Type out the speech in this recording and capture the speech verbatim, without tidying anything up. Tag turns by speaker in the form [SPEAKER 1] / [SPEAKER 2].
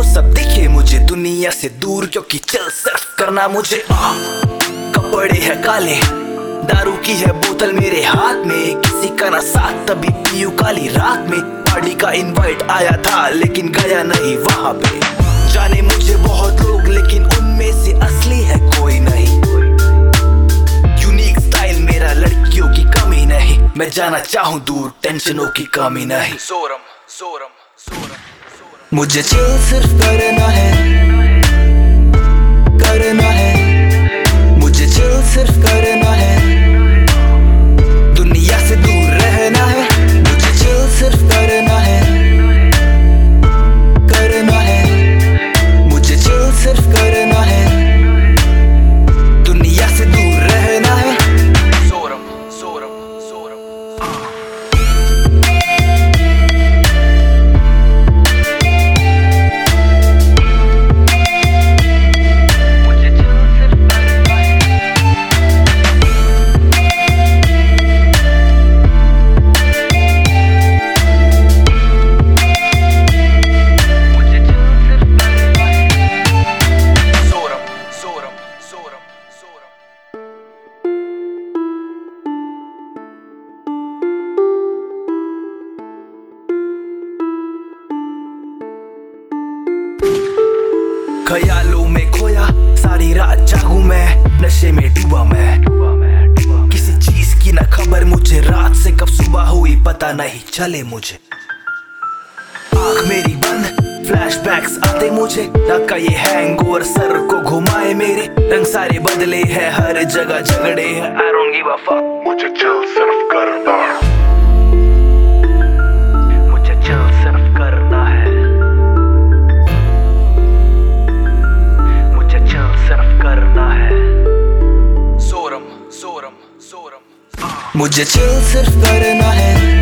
[SPEAKER 1] सब दिखे मुझे दुनिया से दूर, क्योंकि चल सिर्फ करना मुझे। आ, कपड़े है काले, दारू की है बोतल मेरे हाथ में, किसी का ना साथ तभी पीयू काली रात में। पार्टी का इनवाइट आया था लेकिन गया नहीं वहां पे। जाने मुझे बहुत लोग लेकिन उनमें से असली है कोई नहीं। यूनिक स्टाइल मेरा, लड़कियों की कमी नहीं, मैं जाना चाहूँ दूर, टेंशनों की कमी नहीं। सोरम सोरम सोरम मुझे चिल सिर्फ करना है, करना है, मुझे चिल सिर्फ करना है, दुनिया से दूर रहना है। मुझे चिल सिर्फ करना है, करना है, मुझे चिल सिर्फ करना है, दुनिया से दूर रहना है। सोरम सोरम सोरम ख्यालों में खोया, सारी रात जागूं मैं, नशे में डूबा मैं। किसी चीज की ना खबर मुझे, रात से कब सुबह हुई पता नहीं चले मुझे। आँख मेरी बंद, फ्लैशबैक्स आते मुझे, ना का ये हैंगओवर सर को घुमाए मेरे। रंग सारे बदले हैं, हर जगह झगड़े हैं, I don't give a fuck।
[SPEAKER 2] मुझे चिल सिर्फ करना है,
[SPEAKER 1] मुझे चिल सिर्फ करना है, मुझे चिल सिर्फ करना है। सोरम सोरम सोरम मुझे चिल सिर्फ करना है,